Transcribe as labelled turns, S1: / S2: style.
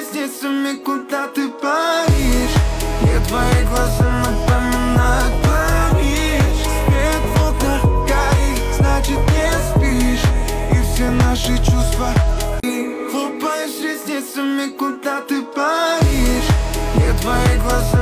S1: ресницами, куда ты паришь. Мне твои глаза напоминают Париж. Свет в окнах горит, значит не спишь. И все наши чувства. Хлопаешь ресницами, куда ты паришь. Мне твои глаза